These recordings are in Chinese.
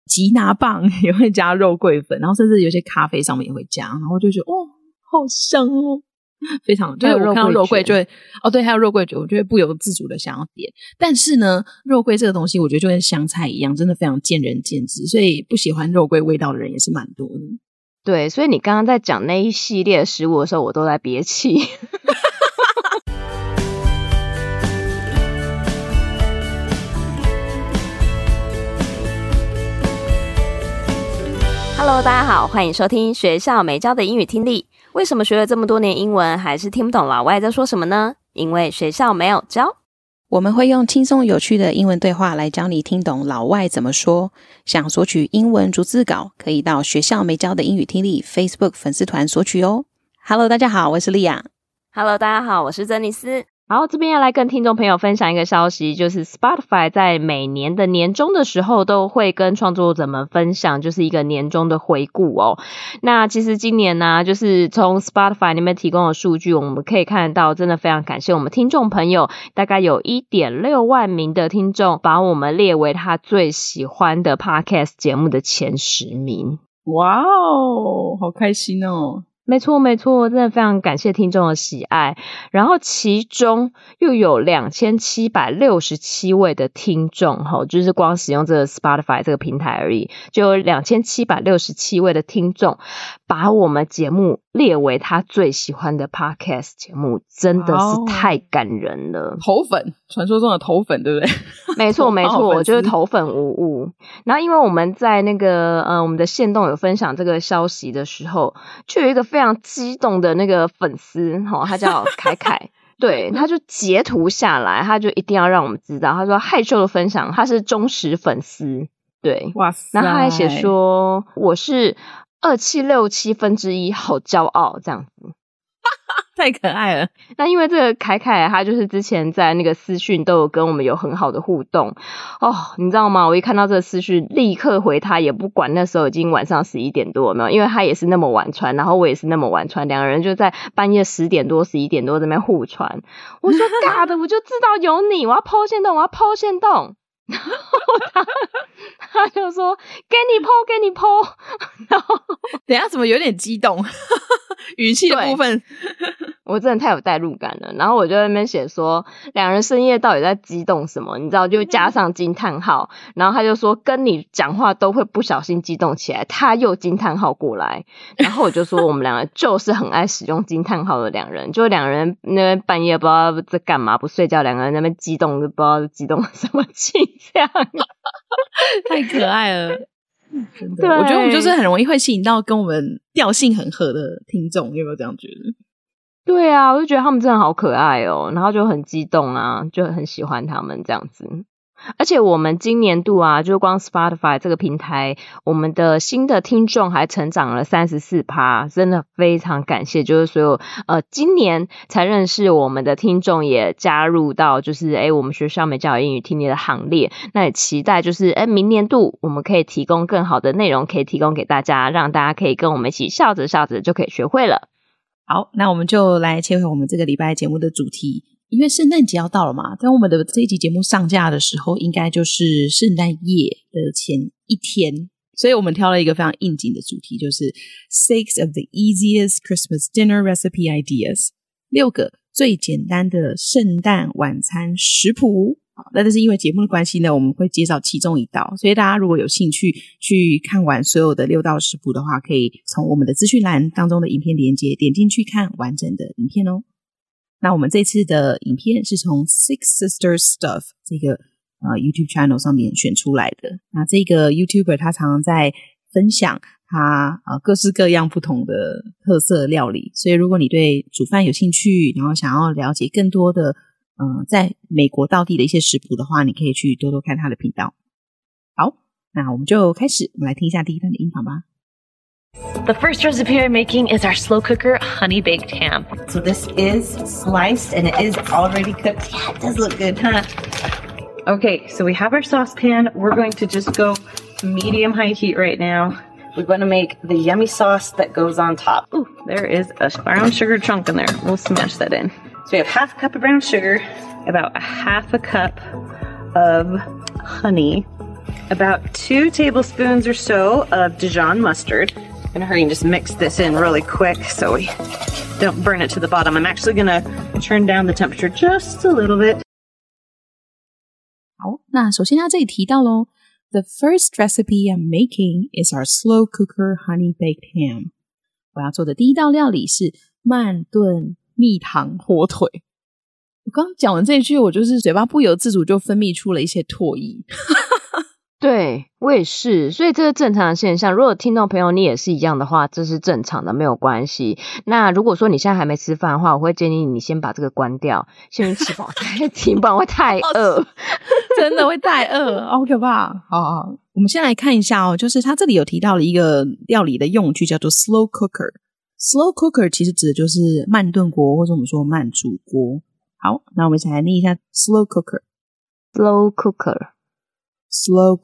吉拿棒也会加肉桂粉，然后甚至有些咖啡上面也会加，然后就觉得哦好香哦，非常就是我看到肉桂就会对，还有肉桂卷我就会不由自主的想要点。但是呢肉桂这个东西我觉得就跟香菜一样，真的非常见仁见智，所以不喜欢肉桂味道的人也是蛮多的。 对，所以你刚刚在讲那一系列的食物的时候我都在憋气Hello， 大家好，欢迎收听学校没教的英语听力。为什么学了这么多年英文还是听不懂老外在说什么呢？因为学校没有教。 我们会用轻松有趣的英文对话来教你听懂老外怎么说。想索取英文逐字稿，可以到学校没教的英语听力 Facebook 粉丝团索取哦。Hello， 大家好，我是莉亚。 Hello， 大家好，我是珍妮斯。好，这边要来跟听众朋友分享一个消息，就是 Spotify 在每年的年终的时候都会跟创作者们分享就是一个年终的回顾哦。那其实今年呢就是从 Spotify 那边提供的数据我们可以看得到，真的非常感谢我们听众朋友，大概有 1.6 万名的听众把我们列为他最喜欢的 Podcast 节目的前10名。 哇哦，好开心哦。 没错没错，真的非常感谢听众的喜爱。然后其中又有2767位的听众，就是光使用这个 Spotify 这个平台而已，就有2767位的听众把我们节目列为他最喜欢的 Podcast 节目，真的是太感人了。 头粉，传说中的头粉，对不对？ 没错没错，就是头粉无误。然后因为我们在那个我们的限动有分享这个消息的时候，就有一个非常激动的那个粉丝，他叫凯凯对，他就截图下来，他就一定要让我们知道，他说害羞的分享他是忠实粉丝。对， 哇塞， 然后他还写说我是2767%，好骄傲这样子太可爱了。 那因为这个凯凯他就是之前在那个私讯都有跟我们有很好的互动哦，你知道吗？我一看到这个私讯立刻回他，也不管那时候已经晚上11点多有没有，因为他也是那么晚传，然后我也是那么晚传，两个人就在半夜10点多11点多在那边互传。我说嘎的，我就知道有你，我要 po 限动，我要 po 限动。然后他就说给你 po 然后等一下怎么有点激动语气的部分我真的太有代入感了。然后我就在那边写说两人深夜到底在激动什么，你知道，就加上惊叹号。然后他就说跟你讲话都会不小心激动起来，他又惊叹号过来。然后我就说我们两个就是很爱使用惊叹号的两人，就两人那边半夜不知道在干嘛不睡觉，两个人那边激动不知道激动什么气象太可爱了真的。我觉得我们就是很容易会吸引到跟我们调性很合的听众，有没有这样觉得？ 对啊，我就觉得他们真的好可爱哦，然后就很激动啊，就很喜欢他们这样子。而且我们今年度啊，就光 Spotify 这个平台，我们的新的听众还成长了 34%， 真的非常感谢，就是所有今年才认识我们的听众也加入到就是我们学校没教英语听力的行列。那也期待就是明年度我们可以提供更好的内容可以提供给大家，让大家可以跟我们一起笑着笑着就可以学会了。 好，那我们就来切回我们这个礼拜节目的主题。因为圣诞节要到了嘛，但我们的这一集节目上架的时候应该就是圣诞夜的前一天，所以我们挑了一个非常应景的主题，就是 6 of the easiest Christmas dinner recipe ideas， 6个最简单的圣诞晚餐食谱。好，那但是因为节目的关系呢，我们会介绍其中一道，所以大家如果有兴趣去看完所有的6道食谱的话，可以从我们的资讯栏当中的影片连结点进去看完整的影片哦。那我们这次的影片是从 Six Sisters Stuff 这个YouTube channel 上面选出来的。那这个 YouTuber 他常常在分享他各式各样不同的特色料理，所以如果你对煮饭有兴趣，然后想要了解更多的在美国道地的一些食谱的话，你可以去多多看他的频道。好，那我们就开始，我们来听一下第一段的音档吧。 The first recipe I'm making is our slow cooker honey baked ham. So this is sliced and it is already cooked. Yeah, it does look good, huh? Okay, so we have our saucepan. We're going to just go medium-high heat right now. We're going to make the yummy sauce that goes on top. Ooh, there is a brown sugar chunk in there. We'll smash that in. So we have half a cup of brown sugar, about a half a cup of honey. about 2 tablespoons or so of Dijon mustard. I'm gonna hurry and just mix this in really quick so we don't burn it to the bottom. I'm actually gonna turn down the temperature just a little bit. 好，那首先他这里提到咯 The first recipe I'm making is our slow cooker honey baked ham. 我要做的第一道料理是慢炖蜜糖火腿。我刚讲完这一句，我就是嘴巴不由自主就分泌出了一些唾液。 对，我也是，所以这是正常的现象。如果听众朋友你也是一样的话，这是正常的，没有关系。那如果说你现在还没吃饭的话，我会建议你先把这个关掉，先去吃饱再听，不然会太饿。 真的会太饿，好可怕。好，我们先来看一下哦，就是他这里有提到了一个料理的用具叫做 slow cooker。slow cooker 其实指的就是慢炖锅，或者我们说慢煮锅。好，那我们一起来念一下 slow cooker。slow cooker。slow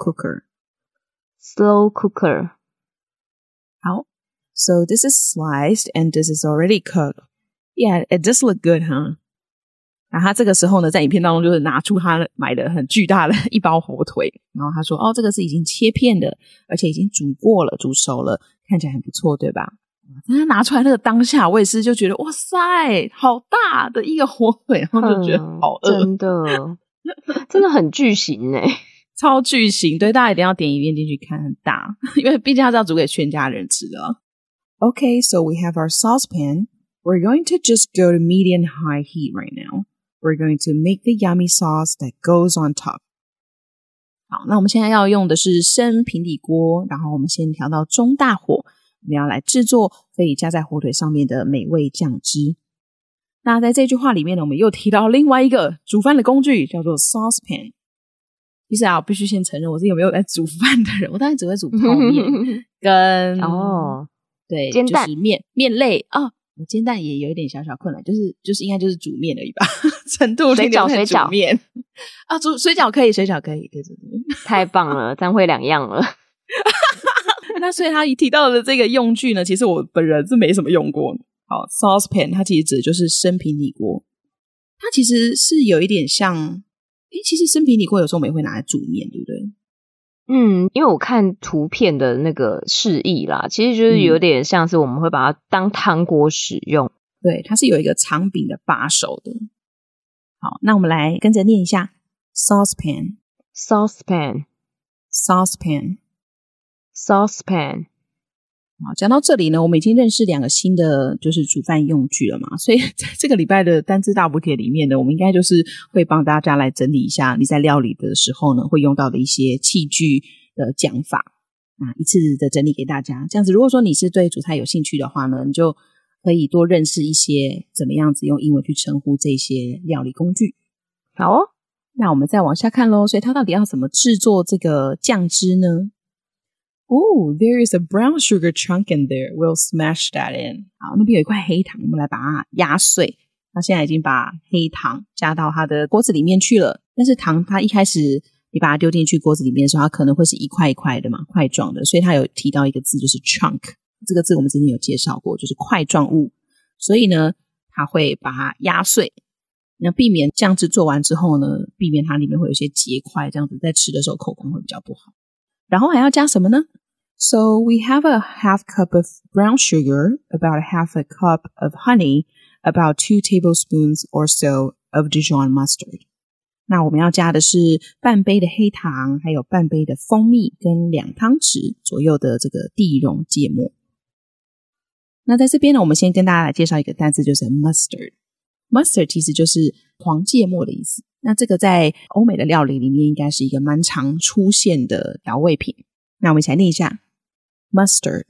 cooker。slow cooker。好 So this is sliced and this is already cooked. Yeah, it does look good, huh? 那他这个时候呢，在影片当中就是拿出他买的很巨大的一包火腿，然后他说这个是已经切片的，而且已经煮过了，煮熟了，看起来很不错，对吧？但他拿出来那个当下，我也是就觉得哇塞，好大的一个火腿，然后就觉得好饿， 真的很巨型耶， 超巨型。对，大家一定要点一遍进去看，很大，因为毕竟他是要煮给全家人吃的。Okay, so we have our saucepan. We're going to just go to medium high heat right now.We're going to make the yummy sauce that goes on top. 好，那我们现在要用的是生平底锅，然后我们先调到中大火，我们要来制作可以加在火腿上面的美味酱汁。那在这句话里面呢，我们又提到另外一个煮饭的工具，叫做 saucepan。其实我必须先承认，我是有没有在煮饭的人，我当然只会煮泡面跟对， 煎蛋， 就是面类我煎蛋也有一点小小困难，就是应该就是煮面而已吧，程度水饺煮面煮水饺可以，水饺可以，对， 太棒了，咱会2样了。 那所以他提到的这个用具呢，其实我本人是没什么用过。好 ，saucepan 它其实指的就是生平底锅，它其实是有一点像，其实生平底锅有时候我们也会拿来煮面，对不对？ 因为我看图片的那个示意啦，其实就是有点像是我们会把它当汤锅使用。 对，它是有一个长柄的把手的。好，那我们来跟着念一下 saucepan。好，讲到这里呢，我们已经认识2个新的就是煮饭用具了嘛，所以在这个礼拜的单字大补帖里面呢，我们应该就是会帮大家来整理一下你在料理的时候呢会用到的一些器具的讲法，一次的整理给大家。这样子如果说你是对煮菜有兴趣的话呢，你就可以多认识一些怎么样子用英文去称呼这些料理工具。 好哦， 那我们再往下看咯，所以它到底要怎么制作这个酱汁呢？Oh, there is a brown sugar chunk in there. We'll smash that in. 好，那边有一块黑糖，我们来把它压碎。那现在已经把黑糖加到它的锅子里面去了。但是糖它一开始你把它丢进去锅子里面的时候，它可能会是一块一块的嘛，块状的。所以它有提到一个字就是 chunk。这个字我们之前有介绍过，就是块状物。所以呢，它会把它压碎。那避免酱汁做完之后呢，避免它里面会有一些结块，这样子在吃的时候口感会比较不好。然后还要加什么呢？So we have a half cup of brown sugar, about half a cup of honey, about 2 tablespoons or so of Dijon mustard. 那我们要加的是半杯的黑糖，还有半杯的蜂蜜跟2汤匙左右的这个地溶芥末。那在这边呢，我们先跟大家来介绍一个单词，就是 mustard。mustard 其实就是黄芥末的意思。那这个在欧美的料理里面应该是一个蛮常出现的调味品。那我们一起来念一下Mustard.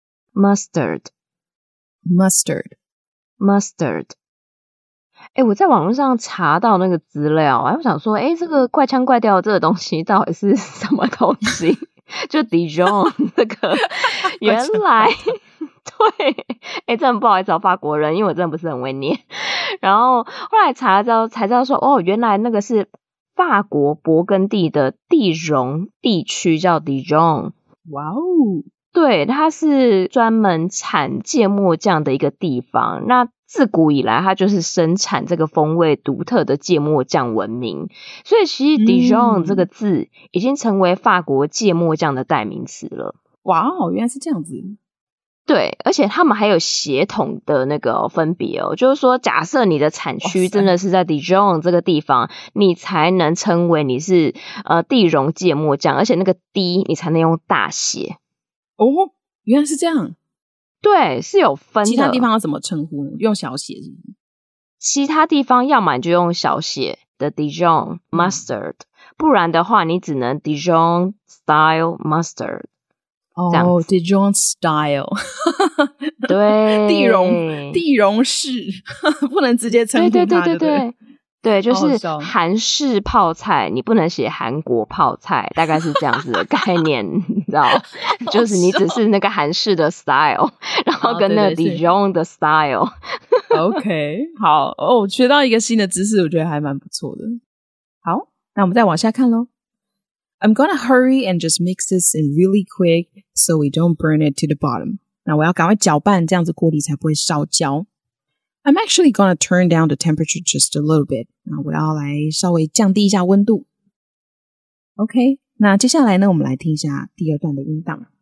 我在网络上查到那个资料，我想说这个怪腔怪调这个东西到底是什么东西就 Dijon 这个原来对真的不好意思法国人，因为我真的不是很会念。然后后来查了之后才知道说原来那个是法国勃艮第的地溶地区叫 Dijon。 哇哦， 对，它是专门产芥末酱的一个地方。那自古以来它就是生产这个风味独特的芥末酱闻名，所以其实 Dijon 这个字已经成为法国芥末酱的代名词了。 哇哦，原来是这样子。 对，而且他们还有血统的那个分别哦，就是说假设你的产区真的是在 Dijon 这个地方，你才能称为你是地荣芥末酱，而且那个 D 你才能用大写。 哦，原来是这样。 对，是有分的。 其他地方要怎么称呼呢？用小写是不是？ 其他地方要么你就用小写的 Dijon mustard，不然的话你只能 Dijon style mustard。 哦 ，Dijon style， 对， 地荣式，不能直接称呼它， 对，就是韩式泡菜，你不能写韩国泡菜，大概是这样子的概念，你知道？就是你只是那个韩式的 style， 然后跟那个 Dijon 的 style。OK， 好哦，学到一个新的知识，我觉得还蛮不错的。好，那我们再往下看咯。I'm gonna hurry and just mix this in really quick so we don't burn it to the bottom. 那我要赶快搅拌，这样子锅底才不会烧焦。I'm actually gonna turn down the temperature just a little bit. 那我要来稍微降低一下温度。OK， 那接下来呢，我们来听一下第二段的音档。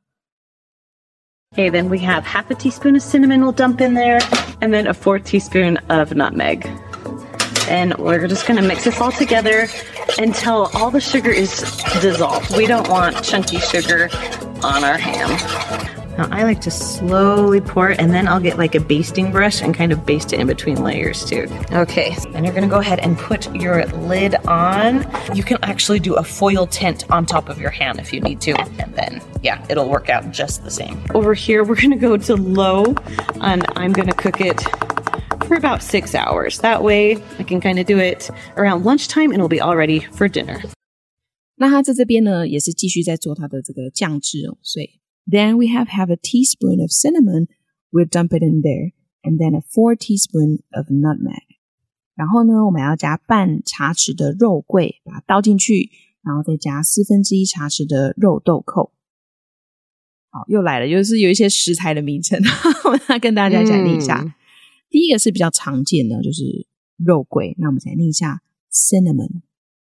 Okay, then we have half a teaspoon of cinnamon we'll dump in there, and then a 4th teaspoon of nutmeg. And we're just going to mix this all together until all the sugar is dissolved. We don't want chunky sugar on our ham. Now I like to slowly pour it, and then I'll get like a basting brush and kind of baste it in between layers too. Okay, and you're going to go ahead and put your lid on. You can actually do a foil tint on top of your ham if you need to, and then yeah, it'll work out just the same. Over here, we're going to go to low, and I'm going to cook it for about 6 hours. That way I can kind of do it around lunchtime and it'll be all ready for dinner. 那他在这边呢也是继续在做他的这个酱汁哦，所以 then we have a teaspoon of cinnamon, we'll dump it in there, and then a 4 teaspoon of nutmeg. 然后呢我们要加半茶匙的肉桂，把它倒进去，然后再加1/4茶匙的肉豆蔻。好，又来了，就是有一些食材的名称我要跟大家讲一下。第一个是比较常见的，就是肉桂。那我们再念一下 cinnamon。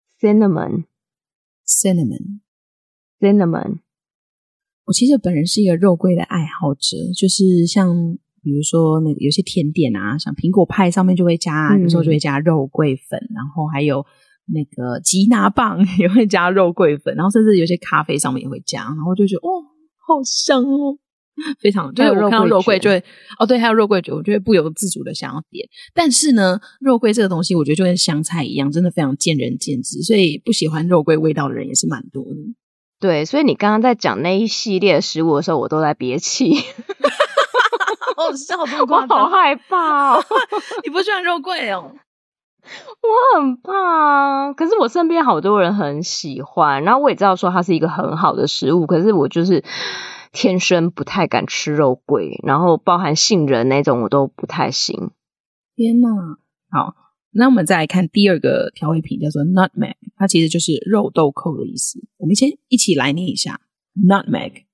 我其实本人是一个肉桂的爱好者，就是像比如说那个有些甜点啊，像苹果派上面就会加，有时候就会加肉桂粉，然后还有那个吉拿棒也会加肉桂粉，然后甚至有些咖啡上面也会加，然后就觉得哦，好香哦。非常，就是我看到肉桂就会哦，对，还有肉桂卷，我就会不由自主的想要点。但是呢，肉桂这个东西，我觉得就跟香菜一样，真的非常见仁见智，所以不喜欢肉桂味道的人也是蛮多的。 对，所以你刚刚在讲那一系列食物的时候，我都在憋气。 哦，笑这么夸张， 我好害怕哦！ 你不喜欢肉桂哦？ 我很怕，可是我身边好多人很喜欢，然后我也知道说它是一个很好的食物，可是我就是天生不太敢吃肉桂，然后包含杏仁那种我都不太行。 天哪！好，那我们再来看第二个调味品，叫做 nutmeg， 它其实就是肉豆蔻的意思。我们先一起来念一下 nutmeg。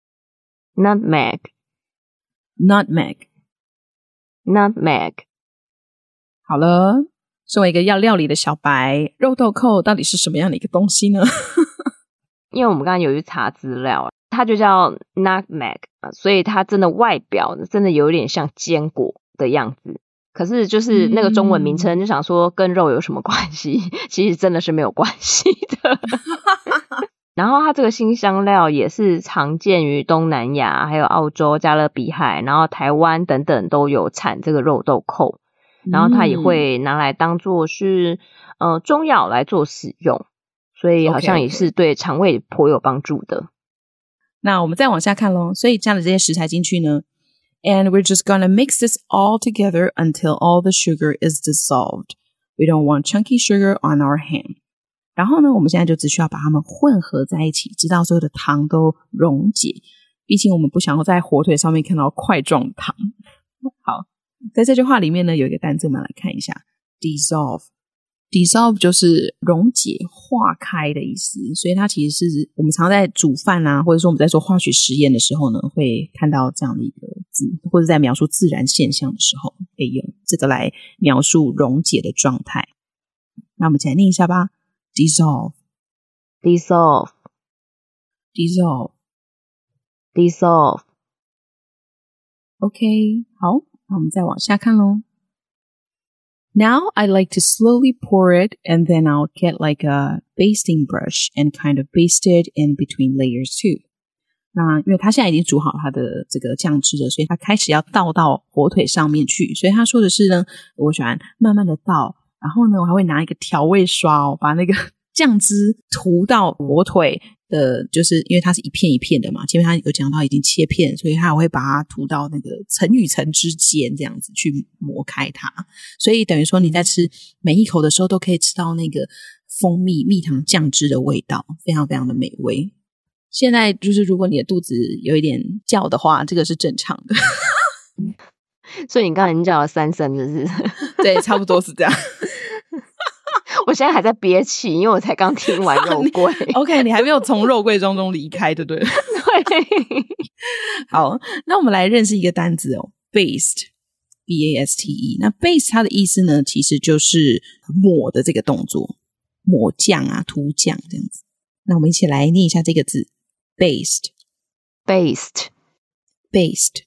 好了，身为一个要料理的小白，肉豆蔻到底是什么样的一个东西呢？ 因为我们刚刚有去查资料，它就叫 nutmeg， 所以它真的外表真的有点像坚果的样子，可是就是那个中文名称就想说跟肉有什么关系，其实真的是没有关系的。然后它这个辛香料也是常见于东南亚还有澳洲、加勒比海，然后台湾等等都有产这个肉豆蔻，然后它也会拿来当作是中药来做使用，所以好像也是对肠胃颇有帮助的。 那我们再往下看咯，所以加了这些食材进去呢， and we're just gonna mix this all together until all the sugar is dissolved. We don't want chunky sugar on our ham. 然后呢，我们现在就只需要把它们混合在一起，直到所有的糖都溶解。毕竟我们不想要在火腿上面看到块状糖。好，在这句话里面呢，有一个单词我们来看一下 dissolve。dissolve 就是溶解、化开的意思，所以它其实是我们常在煮饭啊，或者说我们在做化学实验的时候呢，会看到这样的一个字，或者在描述自然现象的时候可以用这个来描述溶解的状态。那我们一起来念一下吧。 dissolve dissolve dissolve dissolve OK 好，那我们再往下看咯。Now I like to slowly pour it, and then I'll get like a basting brush and kind of baste it in between layers too. 那因为他现在已经煮好他的这个酱汁了，所以他开始要倒到火腿上面去。所以他说的是呢，我喜欢慢慢的倒，然后呢我还会拿一个调味刷把那个酱汁涂到火腿的，就是因为它是一片一片的嘛，前面他有讲到已经切片，所以他还会把它涂到那个层与层之间，这样子去磨开它。所以等于说你在吃每一口的时候都可以吃到那个蜂蜜蜜糖酱汁的味道，非常非常的美味。现在就是如果你的肚子有一点叫的话，这个是正常的。 所以你刚才已经叫了3声，是不是？ 对，差不多是这样。 我现在还在憋气，因为我才刚听完肉桂。 OK， 你还没有从肉桂中离开，对不对？ 对。 好，那我们来认识一个单字哦 ，baste， B-A-S-T-E。那 baste 它的意思呢，其实就是抹的这个动作，抹酱啊、涂酱这样子。那我们一起来念一下这个字 ，baste， baste， baste，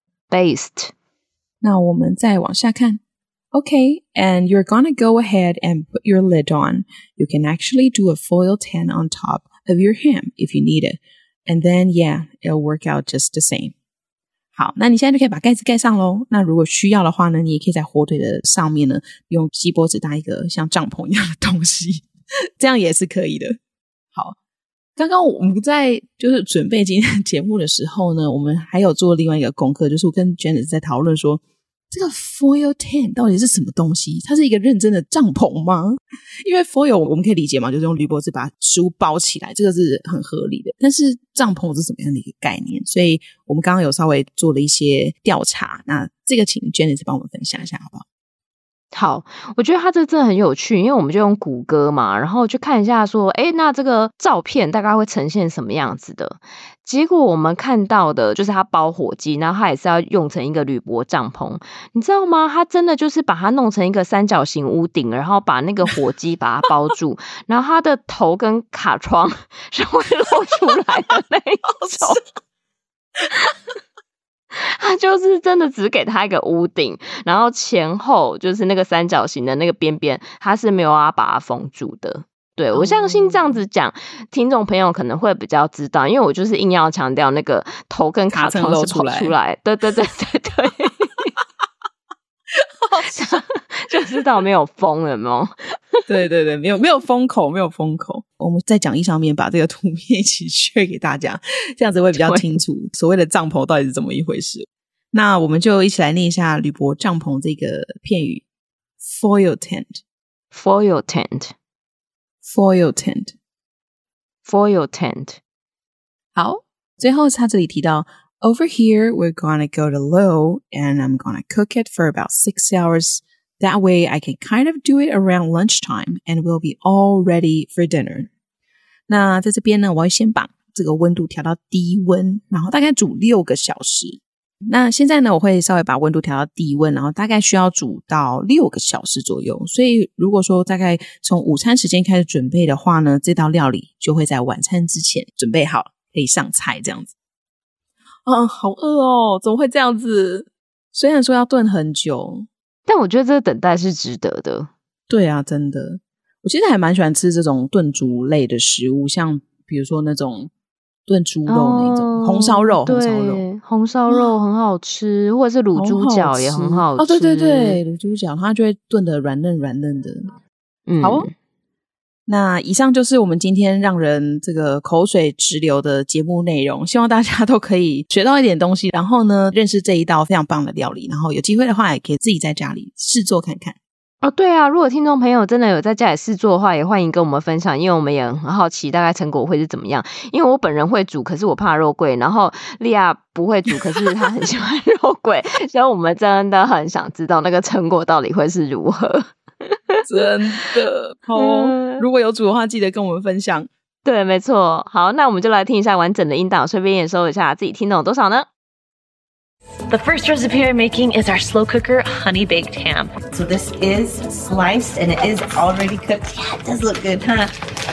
baste。 那我们再往下看。Okay, and you're gonna go ahead and put your lid on. You can actually do a foil tan on top of your ham if you need it. And then, yeah, it'll work out just the same. 好，那你现在就可以把盖子盖上咯。那如果需要的话呢，你也可以在火腿的上面呢，用锡箔纸搭一个像帐篷一样的东西，这样也是可以的。好，刚刚我们在就是准备今天的节目的时候呢，我们还有做另外一个功课，就是我跟 Janice 在讨论说，这个 foil tent 到底是什么东西？它是一个认真的帐篷吗？因为 foil 我们可以理解嘛，就是用铝箔纸把食物包起来，这个是很合理的。但是帐篷是什么样的一个概念？所以我们刚刚有稍微做了一些调查，那这个请 Janice 帮我们分享一下好不好？ 好，我觉得它这真的很有趣，因为我们就用谷歌嘛，然后去看一下说，那这个照片大概会呈现什么样子的。结果我们看到的就是它包火鸡，然后它也是要用成一个铝箔帐篷，你知道吗？它真的就是把它弄成一个三角形屋顶，然后把那个火鸡把它包住，然后它的头跟卡窗是会露出来的那一种。它就是真的只给它一个屋顶，然后前后就是那个三角形的那个边边，它是没有要把它封住的。对，我相信这样子讲，听众朋友可能会比较知道，因为我就是硬要强调那个头跟卡窗是跑出来，对对对对对，就知道没有封了，有没有？ 对对对，没有封口，没有封口。我们在讲义上面把这个图片一起share给大家，这样子会比较清楚所谓的帐篷到底是怎么一回事。那我们就一起来念一下铝箔帐篷这个片语 foil tent foil tent foil tent foil tent。 好，最后他这里提到 over here we're gonna go to low and I'm gonna cook it for about 6 hours. That way I can kind of do it around lunchtime and we'll be all ready for dinner. 那在这边呢，我会先把这个温度调到低温，然后大概煮6个小时。那现在呢，我会稍微把温度调到低温，然后大概需要煮到6个小时左右。所以如果说大概从午餐时间开始准备的话呢，这道料理就会在晚餐之前准备好，可以上菜这样子。好饿哦，怎么会这样子？虽然说要炖很久， 但我觉得这个等待是值得的。 对啊，真的。我其实还蛮喜欢吃这种炖煮类的食物，像比如说那种炖猪肉那种，红烧肉， 对，红烧肉很好吃，或者是卤猪脚也很好吃。 哦，对对对，卤猪脚它就会炖得软嫩软嫩的。好哦。那以上就是我们今天让人这个口水直流的节目内容，希望大家都可以学到一点东西，然后呢认识这一道非常棒的料理，然后有机会的话也可以自己在家里试做看看。 哦，对啊，如果听众朋友真的有在家里试做的话，也欢迎跟我们分享，因为我们也很好奇大概成果会是怎么样。因为我本人会煮，可是我怕肉桂，然后利亚不会煮，可是她很喜欢肉桂，所以我们真的很想知道那个成果到底会是如何。 真的好，如果有煮的话记得跟我们分享。 对，没错。好，那我们就来听一下完整的音档，顺便也收一下自己听懂多少呢。 The first recipe I'm making is our slow cooker honey baked ham. So this is sliced and it is already cooked. Yeah, it does look good, huh?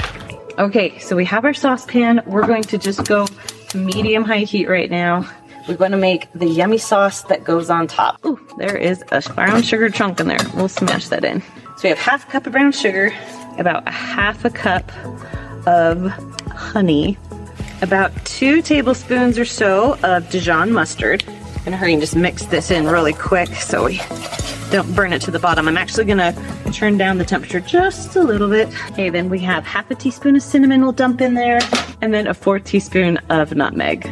Okay, so we have our saucepan. We're going to just go medium-high heat right now. We're going to make the yummy sauce that goes on top. Ooh, there is a brown sugar chunk in there. We'll smash that in. So we have half a cup of brown sugar, about a half a cup of honey, about 2 tablespoons or so of Dijon mustard. I'm gonna hurry and just mix this in really quick so we don't burn it to the bottom. I'm actually gonna turn down the temperature just a little bit. Okay, then we have half a teaspoon of cinnamon we'll dump in there, and then a 4th teaspoon of nutmeg.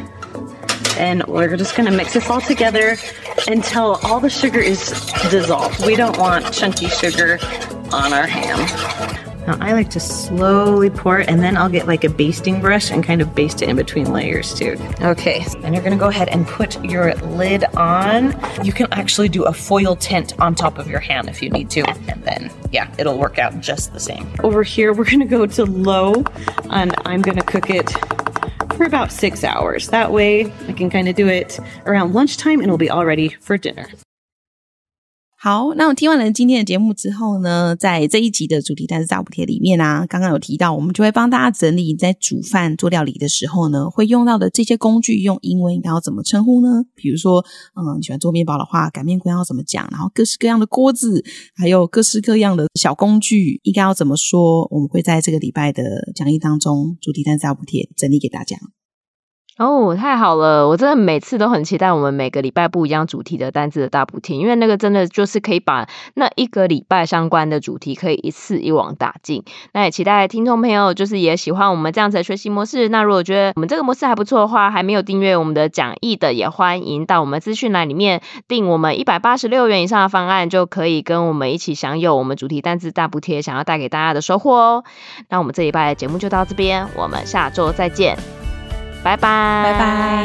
And we're just gonna mix this all together until all the sugar is dissolved. We don't want chunky sugar on our ham. Now I like to slowly pour it, and then I'll get like a basting brush and kind of baste it in between layers too. Okay, then you're gonna go ahead and put your lid on. You can actually do a foil tint on top of your ham if you need to, and then yeah, it'll work out just the same. Over here, we're gonna go to low, and I'm gonna cook it for about 6 hours. That way I can kind of do it around lunchtime and it'll be all ready for dinner. 好，那我听完了今天的节目之后呢，在这一集的主题单词大补帖里面啊，刚刚有提到我们就会帮大家整理你在煮饭做料理的时候呢，会用到的这些工具用英文应该要怎么称呼呢？比如说你喜欢做面包的话，擀面棍要怎么讲，然后各式各样的锅子还有各式各样的小工具应该要怎么说，我们会在这个礼拜的讲义当中主题单词大补帖整理给大家。 哦，太好了！我真的每次都很期待我们每个礼拜不一样主题的单字的大补帖，因为那个真的就是可以把那一个礼拜相关的主题可以一次一网打尽。那也期待听众朋友就是也喜欢我们这样子的学习模式。那如果觉得我们这个模式还不错的话，还没有订阅我们的讲义的，也欢迎到我们资讯栏里面订我们186元以上的方案，就可以跟我们一起享有我们主题单字大补帖想要带给大家的收获哦。那我们这礼拜的节目就到这边，我们下周再见。拜拜， 拜拜。